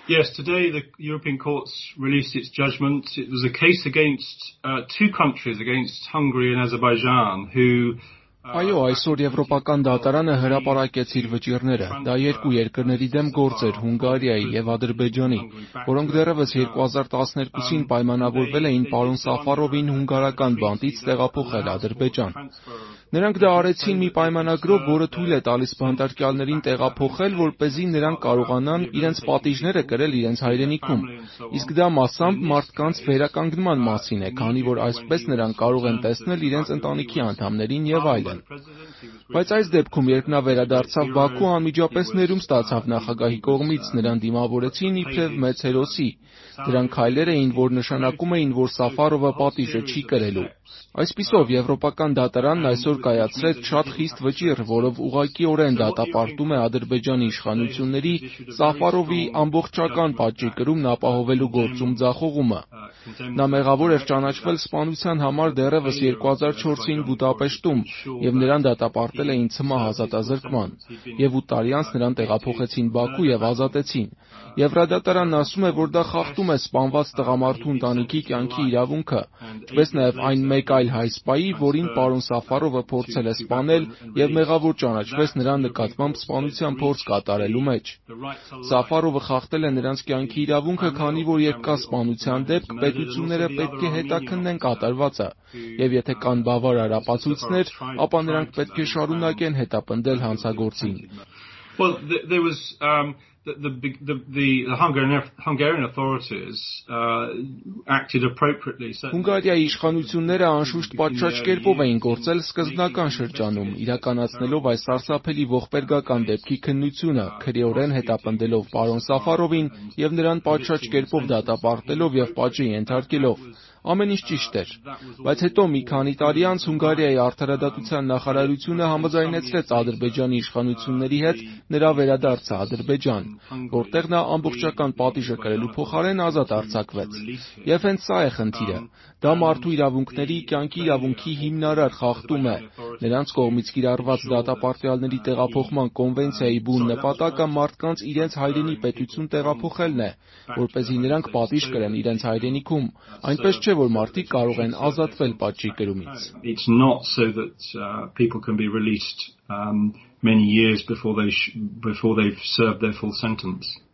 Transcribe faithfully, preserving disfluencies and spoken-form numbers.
Yes, today the European Court's released its judgment. It was a case against uh, two countries, against Hungary and Azerbaijan, who Այո, այսօր Եվրոպական դատարանը հրապարակեց իր վճիռները։ Դա երկու երկրների դեմ գործ էր՝ Հունգարիայի եւ Ադրբեջանի, որոնք դեռևս երկու հազար տասներկուսին պայմանավորվել էին պարոն Սաֆարովին հունգարական բանտից տեղափոխել Ադրբեջան։ Նրանք դա արեցին մի պայմանագրով, որը թույլ է տալիս բանտարկյալներին տեղափոխել, որպեսզի նրանք կարողանան իրենց պատիժները կրել իրենց հայրենիքում։ Իսկ դա մասամբ մարդկանց վերականգնման մասին է, քանի որ այսպես նրանք կարող են տեսնել իրենց ընտանիքի անդամներին եւ այլն։ Բայց այս դեպքում, երբ նա վերադարձավ Բաքու, անմիջապես ներում ստացավ նախագահի կողմից, նրան դիմավորեցին իբրև մեծ հերոսի։ Դրանք քայլեր էին, որ նշանակում էին, որ Սաֆարովը պատիժը չի կրելու։ Այսպիսով, Եվրոպական դատարանն այսօր կայացրեց շատ խիստ վճիռ, որով ուղղակիորեն դատապարտում է Ադրբեջանի իշխանությունների Սաֆարովի ամբողջական պատժիկրումն ապահովելու գործում ձախողումը։ Նա մեղավոր էր ճանաչվել սպանության համար դեռևս երկու հազար չորսին Բուդապեշտում, եւ նրան դատապարտել էին ցմահ ազատազրկման, եւ ութ տարի անց նրան տեղափոխեցին Բաքու եւ ազատեցին։ Եվրադատարանն ասում է, որ դա խախտում է սպանված տղամարդու ընտանիքի կյանքի իրավունքը, ինչպես նաեւ այն մեկ այլ հայ սպայի, որին պարոն Սաֆարովը փորձել է սպանել եւ մեղավոր ճանաչվեց նրա նկատմամբ սպանության փորձ կատարելու մեջ։ Սաֆարովը խախտել է նրանց կյանքի իրավունքը, քանի որ երբ կա սպանության դեպք, պետությունները պետք է հետաքննեն կատարվածը, եւ եթե կան բավարար ապացույցներ, ապա նրանք պետք է շարունակեն հետապնդել հանցագործին։ Well, there was um The, the, the, the Hungarian, Hungarian authorities uh, acted appropriately. Հունգարիայի իշխանությունները անշուշտ պատշաճ կերպով էին գործել սկզբնական շրջանում, իրականացնելով այս սարսափելի ողբերգական դեպքի քննությունը, քրեորեն հետապնդելով պարոն Սաֆարովին եւ նրան պատշաճ կերպով դատապարտելով եւ պատժի ենթարկելով։ Ամեն ինչ ճիշտ էր, բայց հետո մի քանի տարի անց Հունգարիայի արդարադատության նախարարությունը համաձայնեցրեց Ադրբեջանի իշխանությունների հետ նրա վերադարձը Ադրբեջան, որտեղ նա ամբողջական պատիժը կրելու փոխարեն ազատ արձակվեց։ Եվ հենց սա է խնդիրը։ Դա մարդու իրավունքների, կյանքի իրավունքի հիմնարար խախտում է։ Նրանց կողմից կիրառված դատապարտյալների տեղափոխման կոնվենցիայի բուն նպատակը մարդկանց իրենց հայրենի պետություն տեղափոխելն է, որպեսզի նրանք պատիժ կրեն իրենց հայրենիքում, այնպես չէ, որ մարդիկ կարող են ազատվել պատժի կրումից։ It's not so that uh, people can be released um, many years before they sh- before they've served their full sentence.